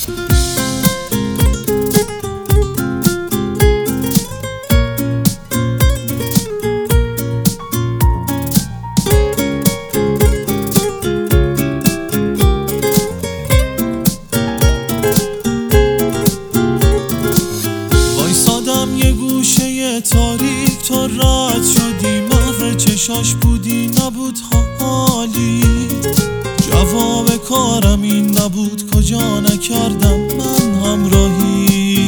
یه گوشه تاریک تا رد شدی، محو چشاش بودی نبود حالی، جواب کارم این نبود کجا نکردم من همراهی،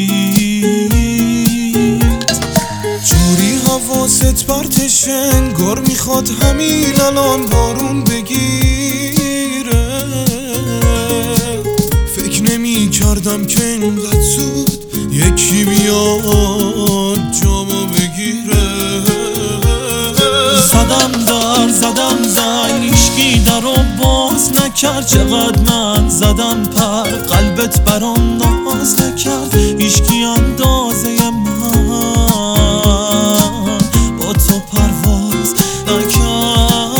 جوری حواست پرتش انگار میخواد همین الان بارون بگیره، فکر نمی کردم که اینقدر زود یکی بیاد جامو بگیره، زدم زنگ هیچکی درو باز نکرد، چقدر من زدم پر قلبت برام ناز نکرد، هیچکی اندازه من با تو پرواز نکرد،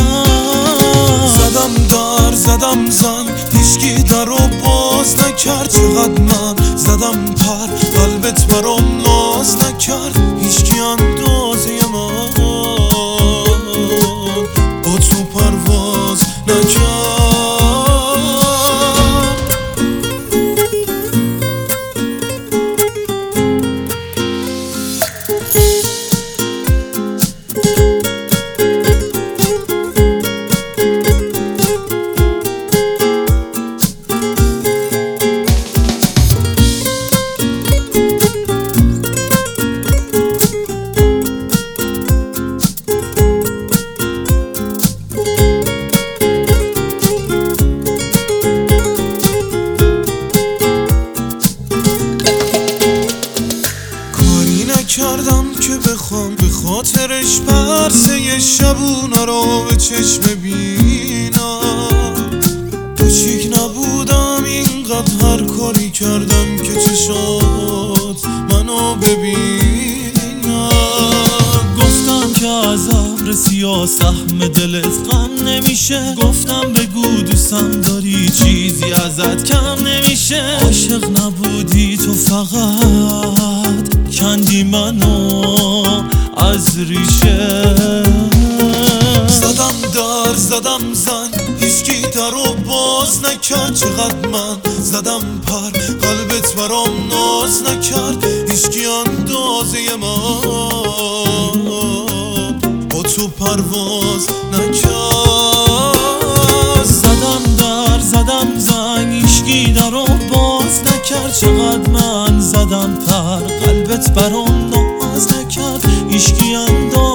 زدم زنگ هیچکی درو باز نکرد، چقدر من زدم پر قلبت برام ناز نکرد، هیچکی اندازه من با تو پرواز نکرد. کردم که بخوام به خاطرش پرسه شبونه رو به چشم ببینم، کوچیک نبودم اینقدر هر کاری کردم که چشات منو ببینم، گفتم که از ابر سیاه سهم دلت غم نمیشه، گفتم بگو دوستم داری چیزی ازت کم نمیشه، عاشق نبودی تو فقط کندی منو از ریشه، زدم زنگ هیچکی درو باز نکرد، چقدر من زدم پر قلبت برام ناز نکرد، هیچکی اندازه من با تو پرواز نکرد، زدم زنگ هیچکی درو باز نکرد، چقدر من زدم پر قلبت برام ناز نکرد، هیچکی اندازه